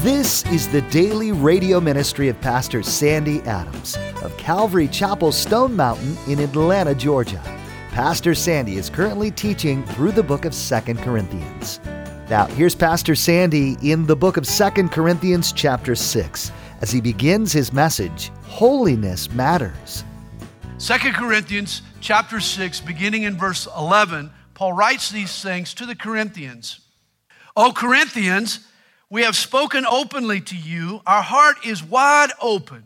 This is the daily radio ministry of Pastor Sandy Adams of Calvary Chapel Stone Mountain in Atlanta, Georgia. Pastor Sandy is currently teaching through the book of 2 Corinthians. Now, here's Pastor Sandy in the book of 2 Corinthians chapter 6 as he begins his message, Holiness Matters. 2 Corinthians chapter 6, beginning in verse 11, Paul writes these things to the Corinthians. O Corinthians, we have spoken openly to you. Our heart is wide open.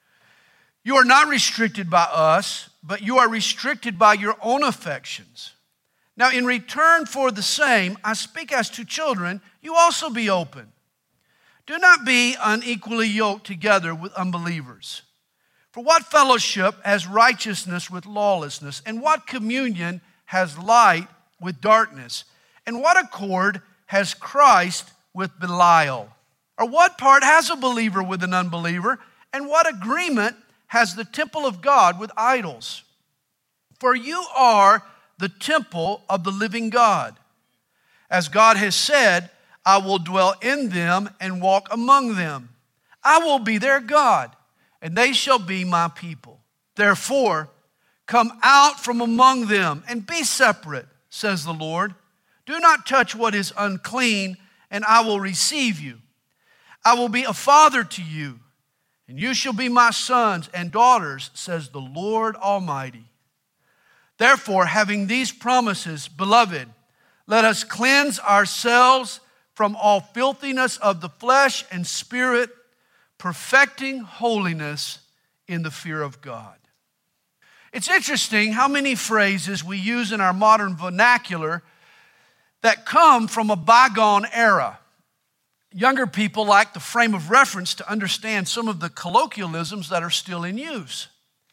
You are not restricted by us, but you are restricted by your own affections. Now, in return for the same, I speak as to children, you also be open. Do not be unequally yoked together with unbelievers. For what fellowship has righteousness with lawlessness? And what communion has light with darkness? And what accord has Christ with Belial? Or what part has a believer with an unbeliever? And what agreement has the temple of God with idols? For you are the temple of the living God. As God has said, I will dwell in them and walk among them. I will be their God, and they shall be my people. Therefore, come out from among them and be separate, says the Lord. Do not touch what is unclean, and I will receive you. I will be a father to you, and you shall be my sons and daughters, says the Lord Almighty. Therefore, having these promises, beloved, let us cleanse ourselves from all filthiness of the flesh and spirit, perfecting holiness in the fear of God. It's interesting how many phrases we use in our modern vernacular that come from a bygone era. Younger people like the frame of reference to understand some of the colloquialisms that are still in use.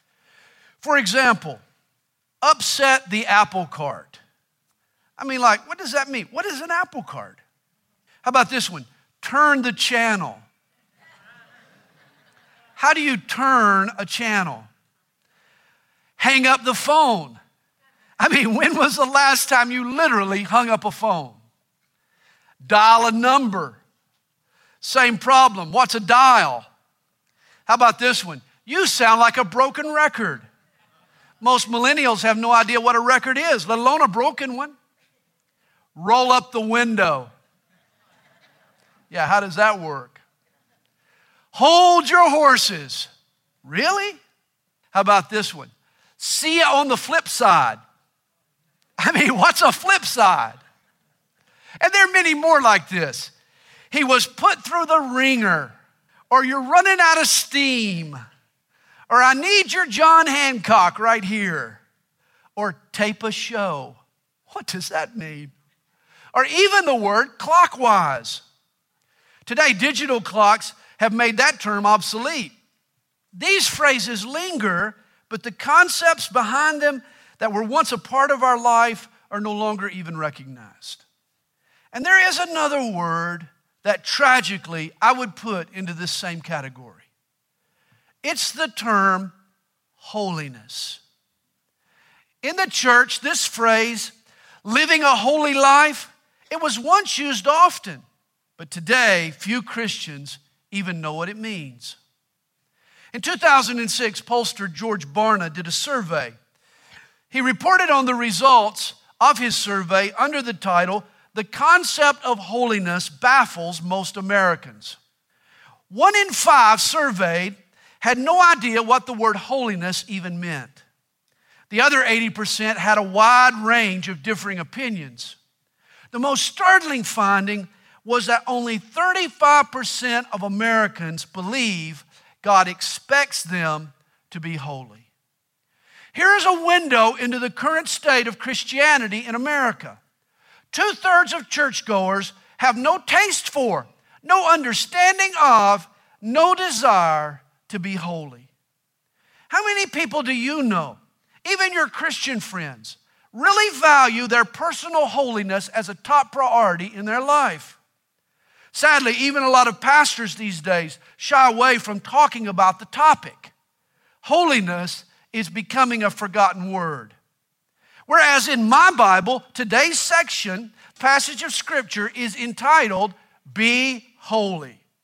For example, upset the apple cart. What does that mean? What is an apple cart? How about this one? Turn the channel. How do you turn a channel? Hang up the phone. When was the last time you literally hung up a phone? Dial a number. Same problem. What's a dial? How about this one? You sound like a broken record. Most millennials have no idea what a record is, let alone a broken one. Roll up the window. Yeah, how does that work? Hold your horses. Really? How about this one? See you on the flip side. What's a flip side? And there are many more like this. He was put through the ringer, or you're running out of steam, or I need your John Hancock right here, or tape a show. What does that mean? Or even the word clockwise. Today, digital clocks have made that term obsolete. These phrases linger, but the concepts behind them that were once a part of our life are no longer even recognized. And there is another word that tragically I would put into this same category. It's the term holiness. In the church, this phrase, living a holy life, it was once used often, but today few Christians even know what it means. In 2006, pollster George Barna did a survey. He reported on the results of his survey under the title, The Concept of Holiness Baffles Most Americans. 1 in 5 surveyed had no idea what the word holiness even meant. The other 80% had a wide range of differing opinions. The most startling finding was that only 35% of Americans believe God expects them to be holy. Here is a window into the current state of Christianity in America. 2/3 of churchgoers have no taste for, no understanding of, no desire to be holy. How many people do you know, even your Christian friends, really value their personal holiness as a top priority in their life? Sadly, even a lot of pastors these days shy away from talking about the topic. Holiness is becoming a forgotten word. Whereas in my Bible, today's passage of Scripture is entitled, Be Holy.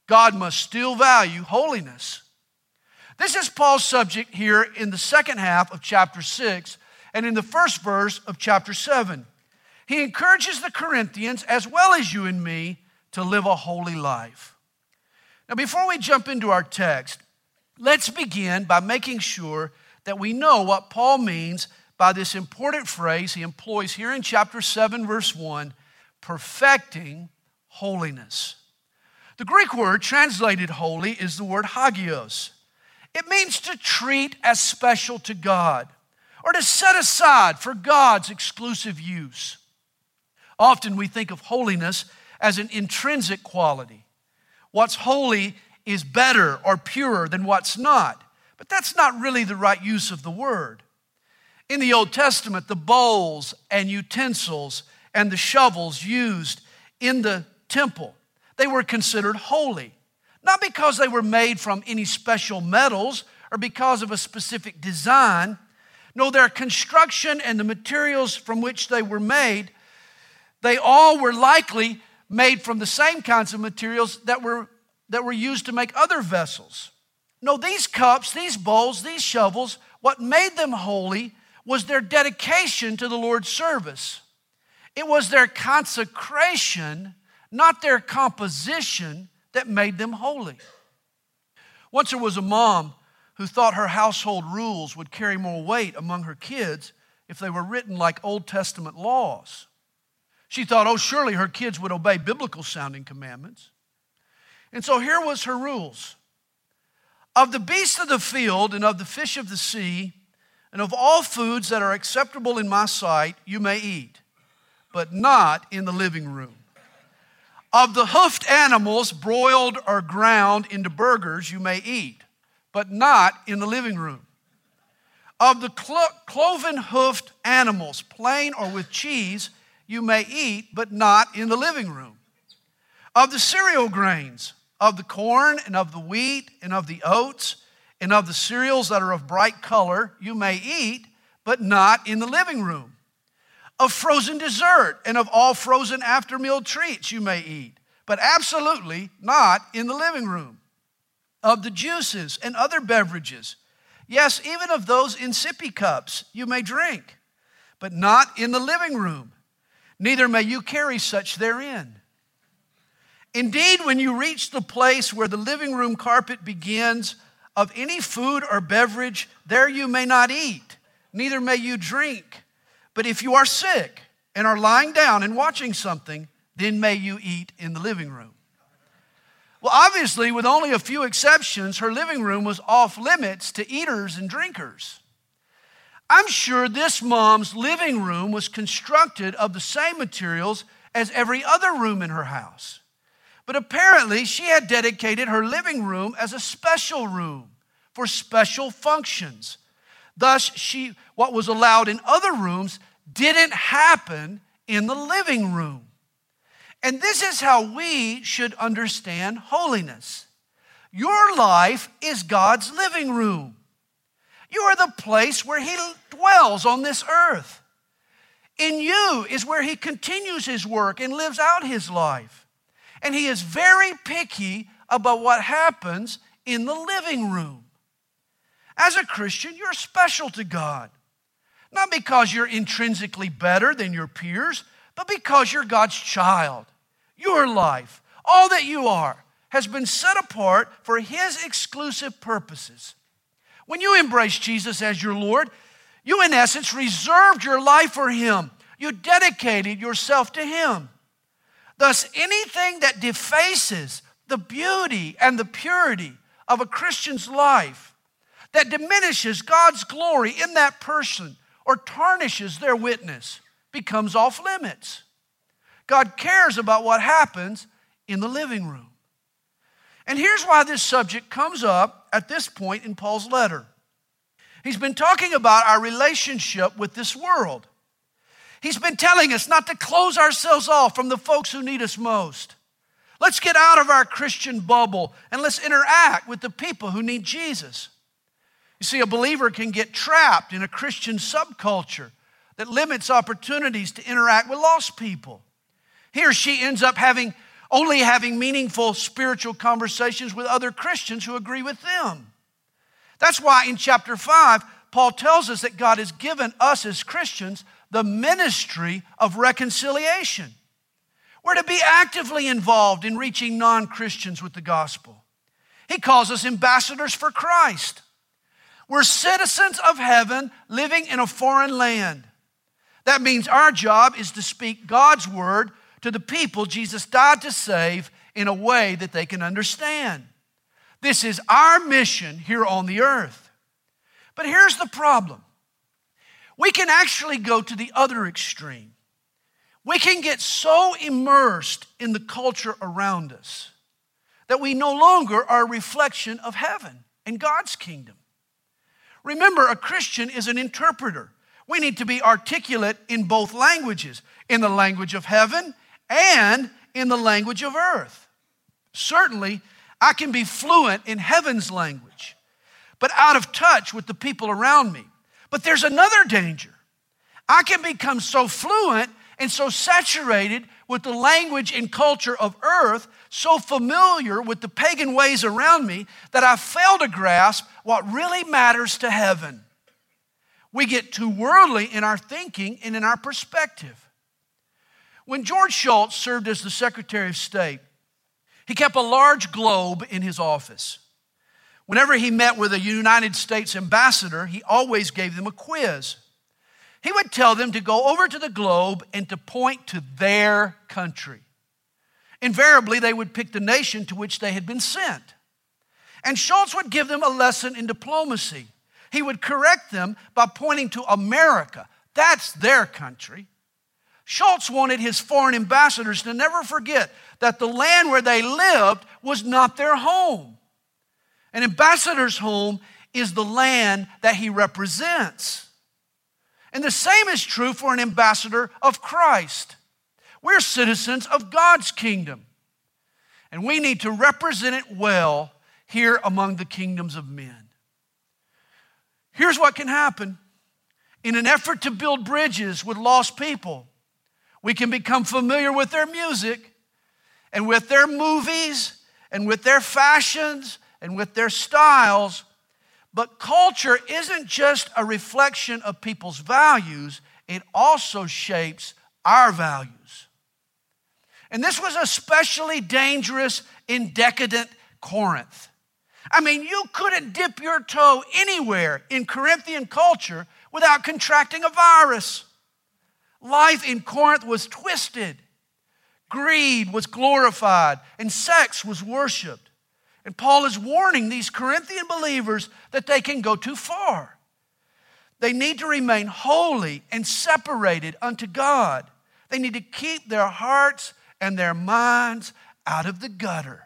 God must still value holiness. This is Paul's subject here in the second half of chapter 6 and in the first verse of chapter 7. He encourages the Corinthians, as well as you and me, to live a holy life. Now, before we jump into our text, let's begin by making sure that we know what Paul means by this important phrase he employs here in chapter 7, verse 1, perfecting holiness. The Greek word translated holy is the word hagios. It means to treat as special to God or to set aside for God's exclusive use. Often we think of holiness as an intrinsic quality. What's holy is better or purer than what's not. But that's not really the right use of the word. In the Old Testament, the bowls and utensils and the shovels used in the temple, they were considered holy. Not because they were made from any special metals or because of a specific design. No, their construction and the materials from which they were made, they all were likely made from the same kinds of materials that were used to make other vessels. No, these cups, these bowls, these shovels, what made them holy was their dedication to the Lord's service. It was their consecration, not their composition, that made them holy. Once there was a mom who thought her household rules would carry more weight among her kids if they were written like Old Testament laws. She thought, oh, surely her kids would obey biblical sounding commandments. And so here was her rules. Of the beasts of the field and of the fish of the sea and of all foods that are acceptable in my sight, you may eat, but not in the living room. Of the hoofed animals broiled or ground into burgers, you may eat, but not in the living room. Of the cloven hoofed animals, plain or with cheese, you may eat, but not in the living room. Of the cereal grains, of the corn and of the wheat and of the oats and of the cereals that are of bright color, you may eat, but not in the living room. Of frozen dessert and of all frozen after-meal treats you may eat, but absolutely not in the living room. Of the juices and other beverages, yes, even of those in sippy cups you may drink, but not in the living room. Neither may you carry such therein. Indeed, when you reach the place where the living room carpet begins, of any food or beverage, there you may not eat, neither may you drink. But if you are sick and are lying down and watching something, then may you eat in the living room. Well, obviously, with only a few exceptions, her living room was off limits to eaters and drinkers. I'm sure this mom's living room was constructed of the same materials as every other room in her house. But apparently, she had dedicated her living room as a special room for special functions. Thus, what was allowed in other rooms didn't happen in the living room. And this is how we should understand holiness. Your life is God's living room. You are the place where He dwells on this earth. In you is where He continues His work and lives out His life. And He is very picky about what happens in the living room. As a Christian, you're special to God. Not because you're intrinsically better than your peers, but because you're God's child. Your life, all that you are, has been set apart for His exclusive purposes. When you embrace Jesus as your Lord, you in essence reserved your life for Him. You dedicated yourself to Him. Thus, anything that defaces the beauty and the purity of a Christian's life, that diminishes God's glory in that person or tarnishes their witness, becomes off limits. God cares about what happens in the living room. And here's why this subject comes up at this point in Paul's letter. He's been talking about our relationship with this world. He's been telling us not to close ourselves off from the folks who need us most. Let's get out of our Christian bubble and let's interact with the people who need Jesus. You see, a believer can get trapped in a Christian subculture that limits opportunities to interact with lost people. He or she ends up having only having meaningful spiritual conversations with other Christians who agree with them. That's why in chapter 5, Paul tells us that God has given us as Christians the ministry of reconciliation. We're to be actively involved in reaching non-Christians with the gospel. He calls us ambassadors for Christ. We're citizens of heaven living in a foreign land. That means our job is to speak God's word to the people Jesus died to save in a way that they can understand. This is our mission here on the earth. But here's the problem. We can actually go to the other extreme. We can get so immersed in the culture around us that we no longer are a reflection of heaven and God's kingdom. Remember, a Christian is an interpreter. We need to be articulate in both languages, in the language of heaven and in the language of earth. Certainly, I can be fluent in heaven's language, but out of touch with the people around me. But there's another danger. I can become so fluent and so saturated with the language and culture of earth, so familiar with the pagan ways around me, that I fail to grasp what really matters to heaven. We get too worldly in our thinking and in our perspective. When George Shultz served as the Secretary of State, he kept a large globe in his office. Whenever he met with a United States ambassador, he always gave them a quiz. He would tell them to go over to the globe and to point to their country. Invariably, they would pick the nation to which they had been sent. And Shultz would give them a lesson in diplomacy. He would correct them by pointing to America. That's their country. Shultz wanted his foreign ambassadors to never forget that the land where they lived was not their home. An ambassador's home is the land that he represents. And the same is true for an ambassador of Christ. We're citizens of God's kingdom, and we need to represent it well here among the kingdoms of men. Here's what can happen. In an effort to build bridges with lost people, we can become familiar with their music and with their movies and with their fashions and with their styles. But culture isn't just a reflection of people's values, it also shapes our values. And this was especially dangerous in decadent Corinth. I mean, you couldn't dip your toe anywhere in Corinthian culture without contracting a virus. Life in Corinth was twisted. Greed was glorified, and sex was worshiped. And Paul is warning these Corinthian believers that they can go too far. They need to remain holy and separated unto God. They need to keep their hearts and their minds out of the gutter.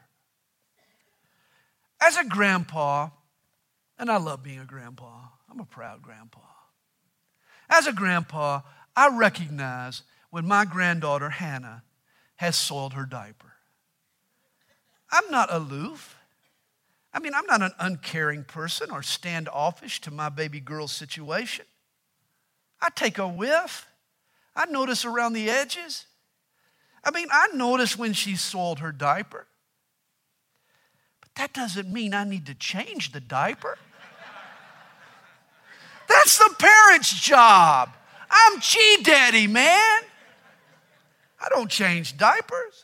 As a grandpa, and I love being a grandpa, I'm a proud grandpa. As a grandpa, I recognize when my granddaughter Hannah has soiled her diaper. I'm not aloof. I'm not an uncaring person or standoffish to my baby girl's situation. I take a whiff. I notice around the edges. I notice when she soiled her diaper. But that doesn't mean I need to change the diaper. That's the parent's job. I'm Chi Daddy, man. I don't change diapers.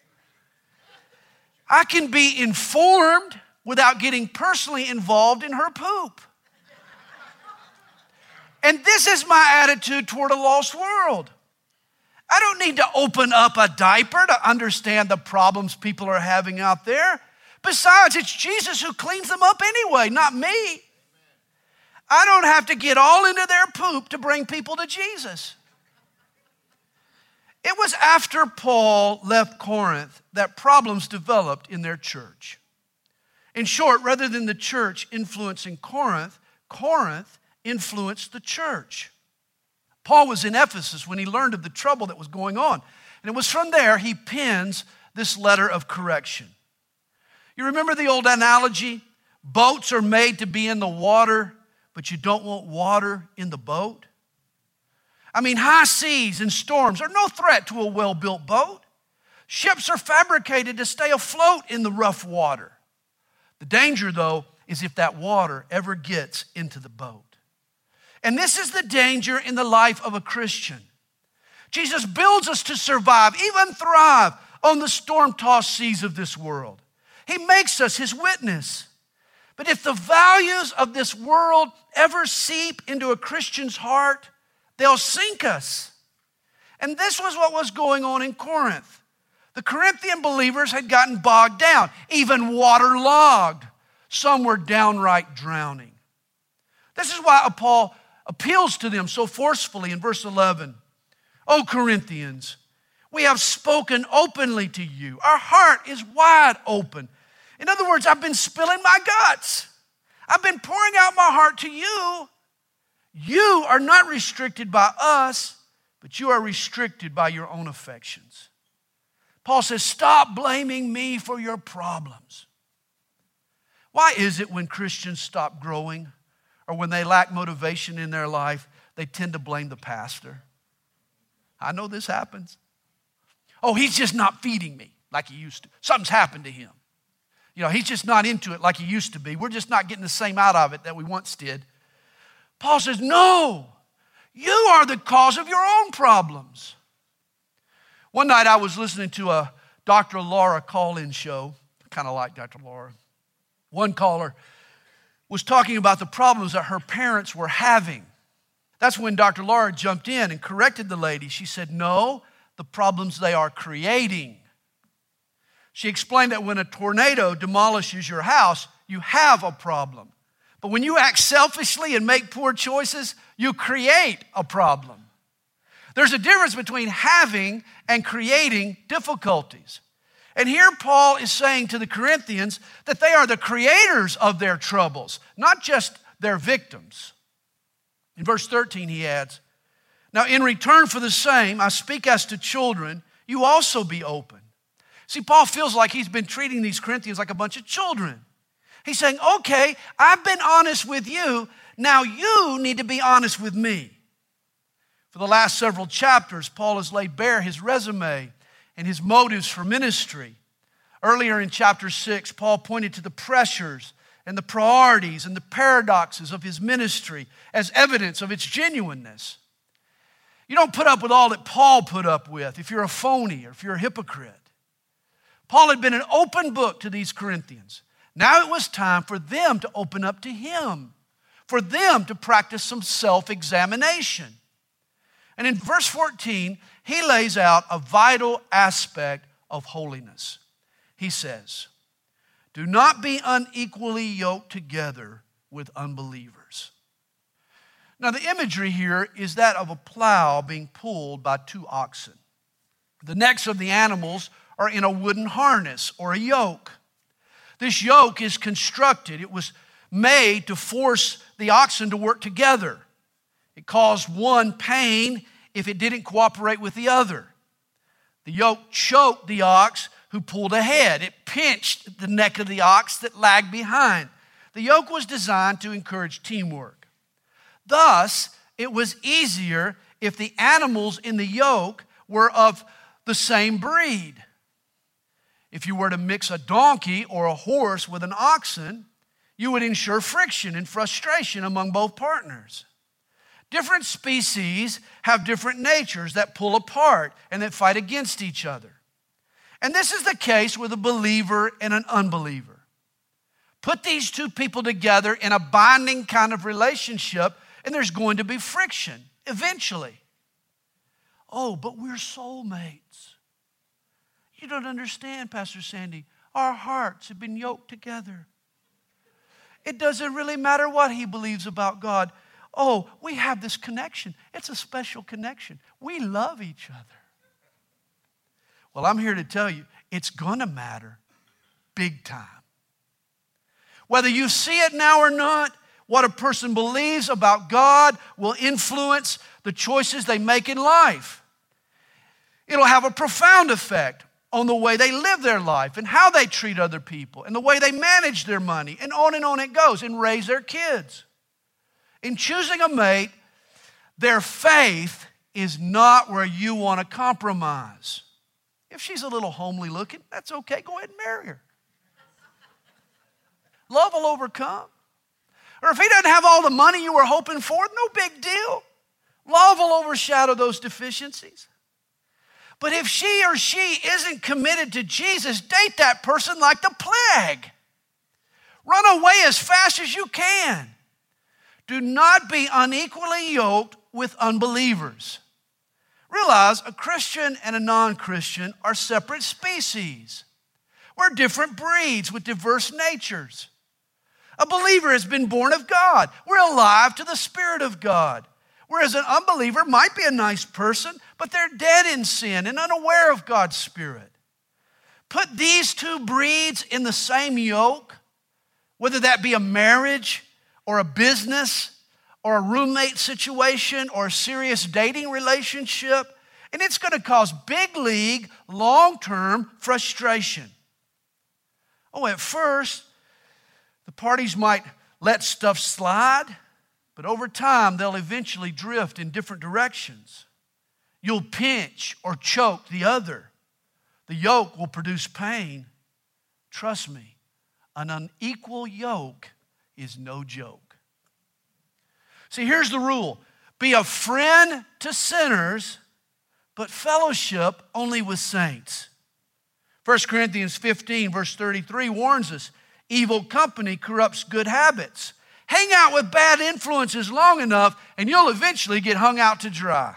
I can be informed without getting personally involved in her poop. And this is my attitude toward a lost world. I don't need to open up a diaper to understand the problems people are having out there. Besides, it's Jesus who cleans them up anyway, not me. I don't have to get all into their poop to bring people to Jesus. It was after Paul left Corinth that problems developed in their church. In short, rather than the church influencing Corinth, Corinth influenced the church. Paul was in Ephesus when he learned of the trouble that was going on. And it was from there he pens this letter of correction. You remember the old analogy? Boats are made to be in the water, but you don't want water in the boat. High seas and storms are no threat to a well-built boat. Ships are fabricated to stay afloat in the rough water. The danger, though, is if that water ever gets into the boat. And this is the danger in the life of a Christian. Jesus builds us to survive, even thrive, on the storm-tossed seas of this world. He makes us his witness. But if the values of this world ever seep into a Christian's heart, they'll sink us. And this was what was going on in Corinth. The Corinthian believers had gotten bogged down, even waterlogged. Some were downright drowning. This is why Paul appeals to them so forcefully in verse 11. O Corinthians, we have spoken openly to you. Our heart is wide open. In other words, I've been spilling my guts. I've been pouring out my heart to you. You are not restricted by us, but you are restricted by your own affections. Paul says, stop blaming me for your problems. Why is it when Christians stop growing or when they lack motivation in their life, they tend to blame the pastor? I know this happens. Oh, he's just not feeding me like he used to. Something's happened to him. You know, he's just not into it like he used to be. We're just not getting the same out of it that we once did. Paul says, no, you are the cause of your own problems. One night I was listening to a Dr. Laura call-in show. I kind of like Dr. Laura. One caller was talking about the problems that her parents were having. That's when Dr. Laura jumped in and corrected the lady. She said, no, the problems they are creating. She explained that when a tornado demolishes your house, you have a problem. But when you act selfishly and make poor choices, you create a problem. There's a difference between having and creating difficulties. And here Paul is saying to the Corinthians that they are the creators of their troubles, not just their victims. In verse 13 he adds, now in return for the same, I speak as to children, you also be open. See, Paul feels like he's been treating these Corinthians like a bunch of children. He's saying, okay, I've been honest with you, now you need to be honest with me. For the last several chapters, Paul has laid bare his resume and his motives for ministry. Earlier in chapter 6, Paul pointed to the pressures and the priorities and the paradoxes of his ministry as evidence of its genuineness. You don't put up with all that Paul put up with if you're a phony or if you're a hypocrite. Paul had been an open book to these Corinthians. Now it was time for them to open up to him, for them to practice some self-examination. And in verse 14, he lays out a vital aspect of holiness. He says, do not be unequally yoked together with unbelievers. Now the imagery here is that of a plow being pulled by two oxen. The necks of the animals are in a wooden harness or a yoke. This yoke is constructed. It was made to force the oxen to work together. It caused one pain if it didn't cooperate with the other. The yoke choked the ox who pulled ahead. It pinched the neck of the ox that lagged behind. The yoke was designed to encourage teamwork. Thus, it was easier if the animals in the yoke were of the same breed. If you were to mix a donkey or a horse with an oxen, you would ensure friction and frustration among both partners. Different species have different natures that pull apart and that fight against each other. And this is the case with a believer and an unbeliever. Put these two people together in a binding kind of relationship, and there's going to be friction eventually. Oh, but we're soulmates. You don't understand, Pastor Sandy. Our hearts have been yoked together. It doesn't really matter what he believes about God. Oh, we have this connection. It's a special connection. We love each other. Well, I'm here to tell you, it's going to matter big time. Whether you see it now or not, what a person believes about God will influence the choices they make in life. It'll have a profound effect on the way they live their life and how they treat other people and the way they manage their money, and on it goes, and raise their kids. In choosing a mate, their faith is not where you want to compromise. If she's a little homely looking, that's okay. Go ahead and marry her. Love will overcome. Or if he doesn't have all the money you were hoping for, no big deal. Love will overshadow those deficiencies. But if she or she isn't committed to Jesus, date that person like the plague. Run away as fast as you can. Do not be unequally yoked with unbelievers. Realize a Christian and a non-Christian are separate species. We're different breeds with diverse natures. A believer has been born of God. We're alive to the Spirit of God. Whereas an unbeliever might be a nice person, but they're dead in sin and unaware of God's Spirit. Put these two breeds in the same yoke, whether that be a marriage or a business or a roommate situation or a serious dating relationship, and it's going to cause big league, long-term frustration. Oh, at first, the parties might let stuff slide, but over time, they'll eventually drift in different directions. You'll pinch or choke the other. The yoke will produce pain. Trust me, an unequal yoke is no joke. See, here's the rule. Be a friend to sinners, but fellowship only with saints. 1 Corinthians 15, verse 33 warns us, evil company corrupts good habits. Hang out with bad influences long enough, and you'll eventually get hung out to dry.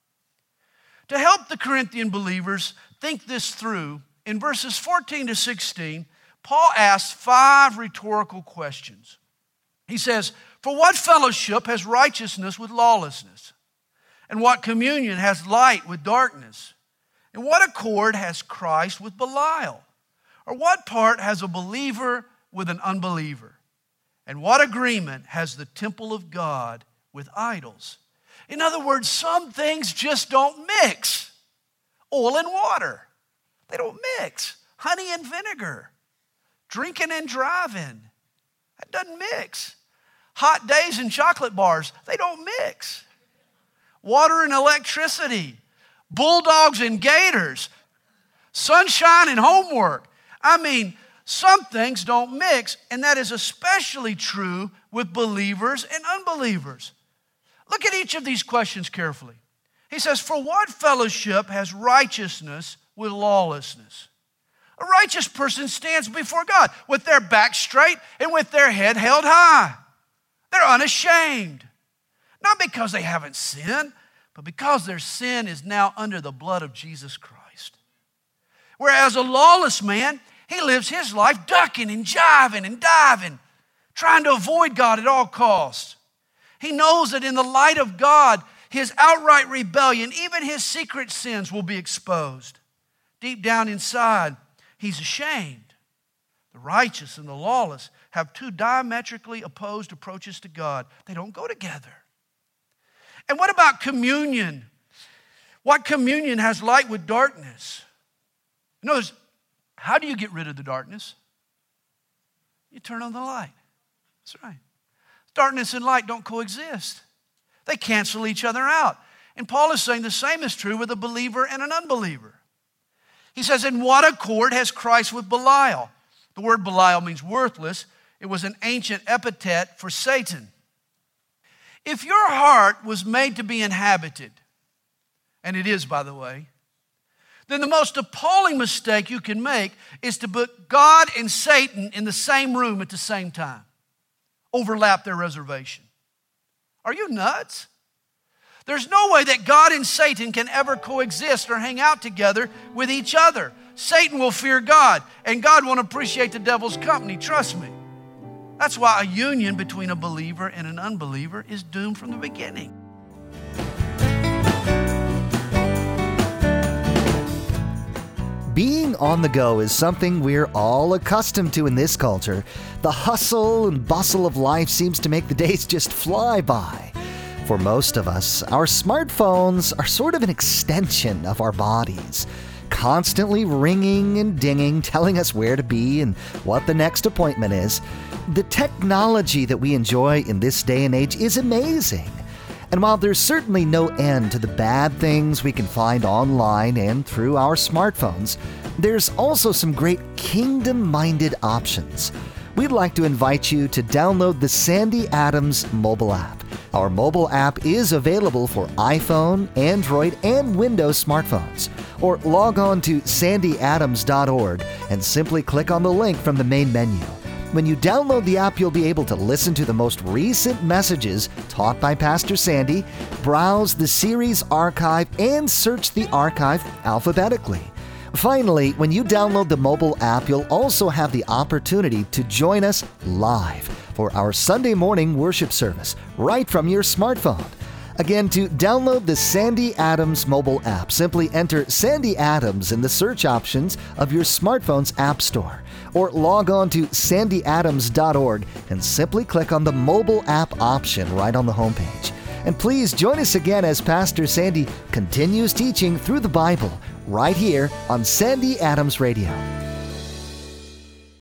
To help the Corinthian believers think this through, in verses 14 to 16, Paul asks 5 rhetorical questions. He says, for what fellowship has righteousness with lawlessness? And what communion has light with darkness? And what accord has Christ with Belial? Or what part has a believer with an unbeliever? And what agreement has the temple of God with idols? In other words, some things just don't mix. Oil and water, they don't mix. Honey and vinegar, drinking and driving, that doesn't mix. Hot days and chocolate bars, they don't mix. Water and electricity, bulldogs and gators, sunshine and homework. I mean, some things don't mix, and that is especially true with believers and unbelievers. Look at each of these questions carefully. He says, for what fellowship has righteousness with lawlessness? A righteous person stands before God with their back straight and with their head held high. They're unashamed. Not because they haven't sinned, but because their sin is now under the blood of Jesus Christ. Whereas a lawless man, he lives his life ducking and jiving and diving, trying to avoid God at all costs. He knows that in the light of God, his outright rebellion, even his secret sins will be exposed. Deep down inside, he's ashamed. The righteous and the lawless have two diametrically opposed approaches to God. They don't go together. And what about communion? What communion has light with darkness? Notice, how do you get rid of the darkness? You turn on the light. That's right. Darkness and light don't coexist. They cancel each other out. And Paul is saying the same is true with a believer and an unbeliever. He says, in what accord has Christ with Belial? The word Belial means worthless. It was an ancient epithet for Satan. If your heart was made to be inhabited, and it is, by the way, then the most appalling mistake you can make is to put God and Satan in the same room at the same time. Overlap their reservation. Are you nuts? There's no way that God and Satan can ever coexist or hang out together with each other. Satan will fear God, and God won't appreciate the devil's company, trust me. That's why a union between a believer and an unbeliever is doomed from the beginning. Being on the go is something we're all accustomed to in this culture. The hustle and bustle of life seems to make the days just fly by. For most of us, our smartphones are sort of an extension of our bodies, constantly ringing and dinging, telling us where to be and what the next appointment is. The technology that we enjoy in this day and age is amazing. And while there's certainly no end to the bad things we can find online and through our smartphones, there's also some great kingdom-minded options. We'd like to invite you to download the Sandy Adams mobile app. Our mobile app is available for iPhone, Android, and Windows smartphones. Or log on to sandyadams.org and simply click on the link from the main menu. When you download the app, you'll be able to listen to the most recent messages taught by Pastor Sandy, browse the series archive, and search the archive alphabetically. Finally, when you download the mobile app, you'll also have the opportunity to join us live for our Sunday morning worship service right from your smartphone. Again, to download the Sandy Adams mobile app, simply enter Sandy Adams in the search options of your smartphone's app store, or log on to sandyadams.org and simply click on the mobile app option right on the homepage. And please join us again as Pastor Sandy continues teaching through the Bible right here on Sandy Adams Radio.